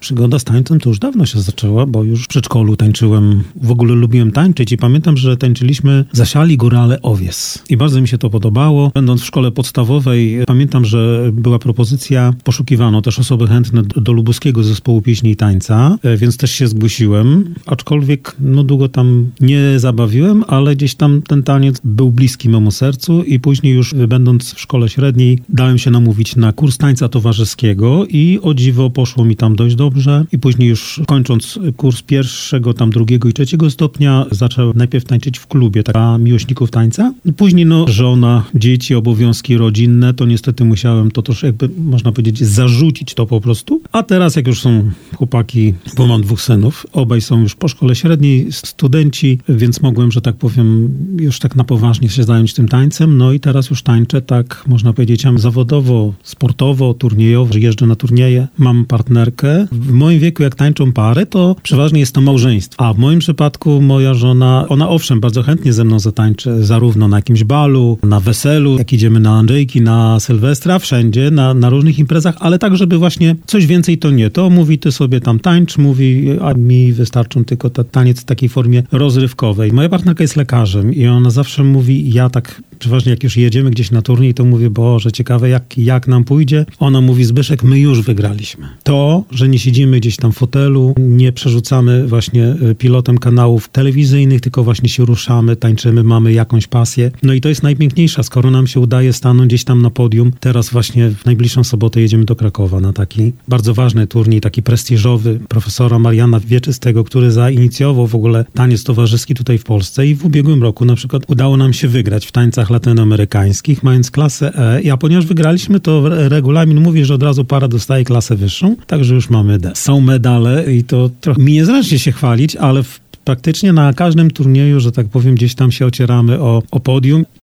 przygoda z tańcem to już dawno się zaczęła, bo już w przedszkolu tańczyłem, w ogóle lubiłem tańczyć i pamiętam, że tańczyliśmy Zasiali górale owies. I bardzo mi się to podobało. Będąc w szkole podstawowej, pamiętam, że była propozycja, poszukiwano też osoby chętne do lubuskiego zespołu pieśni i tańca, więc też się zgłosiłem, aczkolwiek długo tam nie zabawiłem, ale gdzieś tam ten taniec był bliski memu sercu i później już będąc w szkole średniej dałem się namówić na kurs tańca towarzyskiego i o dziwo poszło mi tam dość dobrze i później już kończąc kurs pierwszego, tam drugiego i trzeciego stopnia zacząłem najpierw tańczyć w klubie dla miłośników tańca. Później żona, dzieci, obowiązki rodzinne, to niestety musiałem to też jakby można powiedzieć zarzucić to po prostu. A teraz jak już są chłopaki, bo mam 2 synów, obaj są już po szkole średniej, studenci, więc mogłem, że tak powiem, już tak na poważnie się zająć tym tańcem. No i teraz już tańczę tak, można powiedzieć, zawodowo, sportowo, turniejowo, że jeżdżę na turnieje, mam partnerkę. W moim wieku, jak tańczą pary, to przeważnie jest to małżeństwo. A w moim przypadku moja żona, ona owszem, bardzo chętnie ze mną zatańczy, zarówno na jakimś balu, na weselu, jak idziemy na Andrzejki, na Sylwestra, wszędzie, na różnych imprezach, ale tak, żeby właśnie coś więcej to nie. To mówi, ty sobie tam tańcz, mówi, a mi wystarczą tylko taniec w takiej formie rozrywkowej. Moja partnerka jest lekarzem i ona zawsze mówi, ja tak przeważnie jak już jedziemy gdzieś na turniej, to mówię, Boże, ciekawe jak nam pójdzie. Ona mówi, Zbyszek, my już wygraliśmy. To, że nie siedzimy gdzieś tam w fotelu, nie przerzucamy właśnie pilotem kanałów telewizyjnych, tylko właśnie się ruszamy, tańczymy, mamy jakąś pasję. No i to jest najpiękniejsza, skoro nam się udaje stanąć gdzieś tam na podium. Teraz właśnie w najbliższą sobotę jedziemy do Krakowa na taki bardzo ważny turniej, taki prestiżowy profesora Mariana Wieczystego, który zainicjował w ogóle taniec towarzyski tutaj w Polsce i w ubiegłym roku na przykład udało nam się wygrać w tańcach latynoamerykańskich, mając klasę E, a ponieważ wygraliśmy, to regulamin mówi, że od razu para dostaje klasę wyższą, także już mamy D. Są medale i to trochę mi niezręcznie się chwalić, ale praktycznie na każdym turnieju, że tak powiem, gdzieś tam się ocieramy o podium.